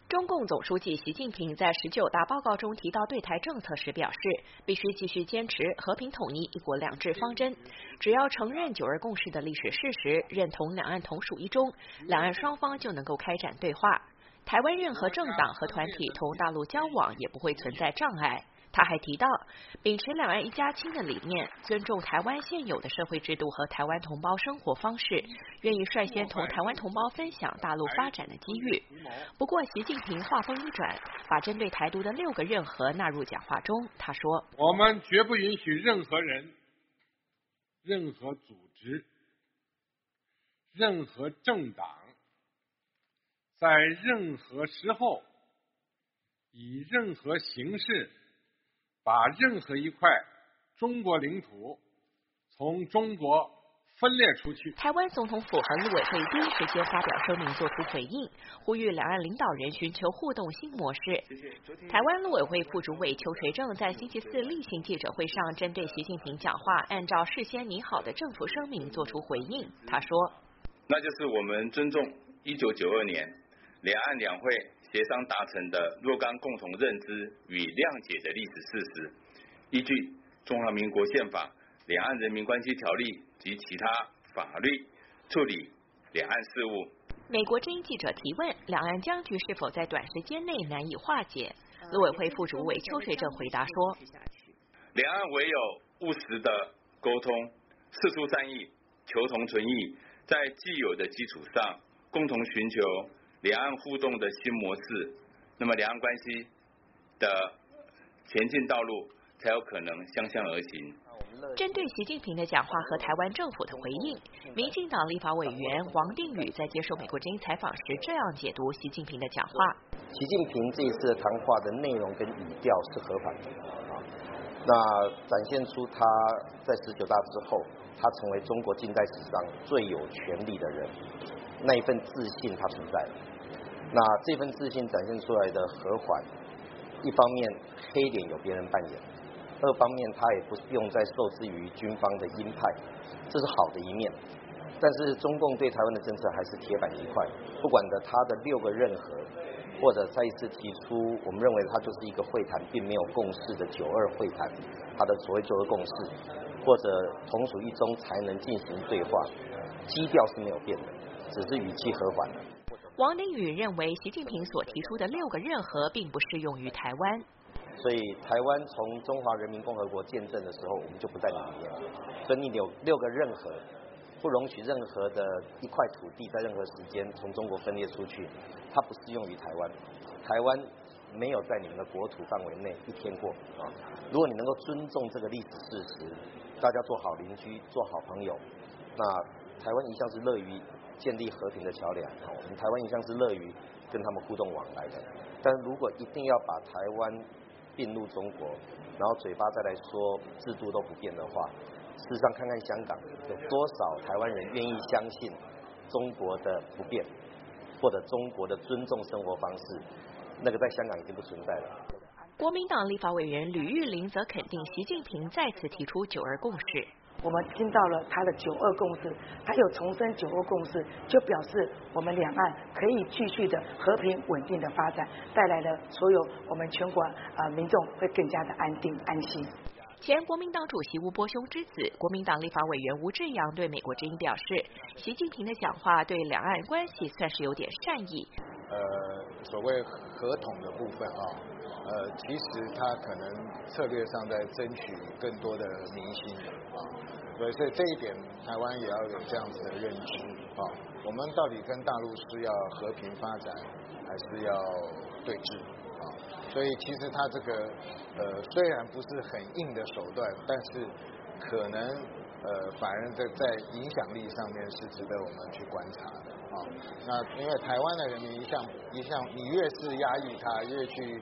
中共总书记习近平在19大报告中提到对台政策时表示，必须继续坚持和平统一、一国两制方针。只要承认9·2共识的历史事实，认同两岸同属一中，两岸双方就能够开展对话。台湾任何政党和团体同大陆交往也不会存在障碍。他还提到，秉持两岸一家亲的理念，尊重台湾现有的社会制度和台湾同胞生活方式，愿意率先同台湾同胞分享大陆发展的机遇。不过，习近平话锋一转，把针对台独的6个任何纳入讲话中。他说：“ 我们绝不允许任何人、任何组织、任何政党，在任何时候以任何形式。”把任何一块中国领土从中国分裂出去。 台湾总统府和陆委会第一时间发表声明作出回应，呼吁两岸领导人寻求互动新模式。台湾陆委会副主委邱垂正在星期4例行记者会上针对习近平讲话，按照事先拟好的政府声明作出回应。他说：“ 那就是我们尊重1992年两岸两会协商达成的若干共同认知与谅解的历史事实，依据中华民国宪法、两岸人民关系条例及其他法律处理两岸事务。” 美国之音记者提问：两岸僵局是否在短时间内难以化解？陆委会副主委邱垂正回答说：“ 两岸唯有务实的沟通，释出善意，求同存异，在既有的基础上，共同寻求两岸互动的新模式，那么两岸关系的前进道路才有可能相向而行。” 针对习近平的讲话和台湾政府的回应，民进党立法委员王定宇在接受美国之音采访时这样解读习近平的讲话： 习近平这一次的谈话的内容跟语调是合法的那展现出他在19大之后，他成为中国近代史上最有权力的人，那一份自信他存在了。那这份自信展现出来的和缓，一方面黑脸有别人扮演，二方面他也不用再受制于军方的鹰派，这是好的一面。但是中共对台湾的政策还是铁板一块，不管的他的6个任何，或者再一次提出我们认为它就是一个会谈并没有共识的9·2会谈，它的所谓9·2共识，或者同属一中才能进行对话，基调是没有变的，只是语气和缓了。 王定宇认为，习近平所提出的6个任何并不适用于台湾， 所以台湾从中华人民共和国建政的时候，我们就不在里面，所以你有6个任何，不容许任何的一块土地在任何时间从中国分裂出去，它不适用于台湾。台湾没有在你们的国土范围内一天过如果你能够尊重这个历史事实，大家做好邻居，做好朋友，那台湾一向是乐于建立和平的桥梁我们台湾一向是乐于跟他们互动往来的。但如果一定要把台湾并入中国，然后嘴巴再来说制度都不变的话，事实上看看香港有多少台湾人愿意相信中国的不变，或者中国的尊重生活方式，那个在香港已经不存在了。 国民党立法委员吕玉玲则肯定习近平再次提出9·2共识。 我们听到了他的9·2共识，他有重申9·2共识，就表示我们两岸可以继续的和平稳定的发展，带来了所有我们全国民众会更加的安定安心。 前国民党主席吴伯雄之子、国民党立法委员吴志阳对美国之音表示，习近平的讲话对两岸关系算是有点善意。 所谓合统的部分其实他可能策略上在争取更多的民心所以这一点台湾也要有这样子的认知我们到底跟大陆是要和平发展，还是要对峙所以其实他这个虽然不是很硬的手段，但是可能反而在影响力上面是值得我们去观察的那因为台湾的人民一向你越是压抑他，越去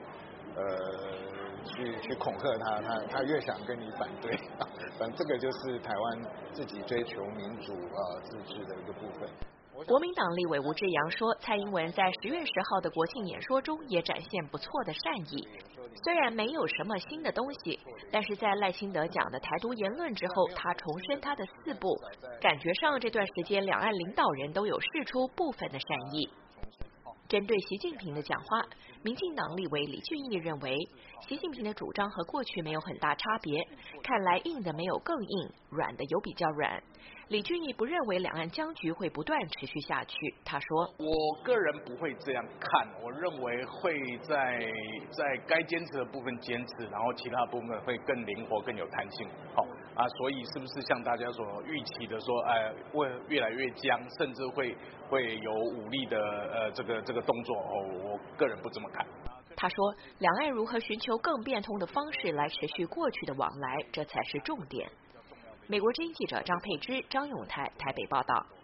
恐吓他越想跟你反对反正这个就是台湾自己追求民主自治的一个部分。 国民党立委吴志阳说，蔡英文在10月10号的国庆演说中也展现不错的善意，虽然没有什么新的东西，但是在赖清德讲的台独言论之后，他重申他的4不，感觉上这段时间两岸领导人都有释出部分的善意。 针对习近平的讲话，民进党立委李俊毅认为，习近平的主张和过去没有很大差别，看来硬的没有更硬，软的有比较软。李俊毅不认为两岸僵局会不断持续下去。他说：“ 我个人不会这样看，我认为会在该坚持的部分坚持，然后其他部分会更灵活、更有弹性。所以是不是像大家所预期的说，会越来越僵，甚至会有武力的这个动作？我个人不这么看。” 他说，两岸如何寻求更变通的方式来持续过去的往来，这才是重点。美国之音记者张佩芝、张永泰台北报道。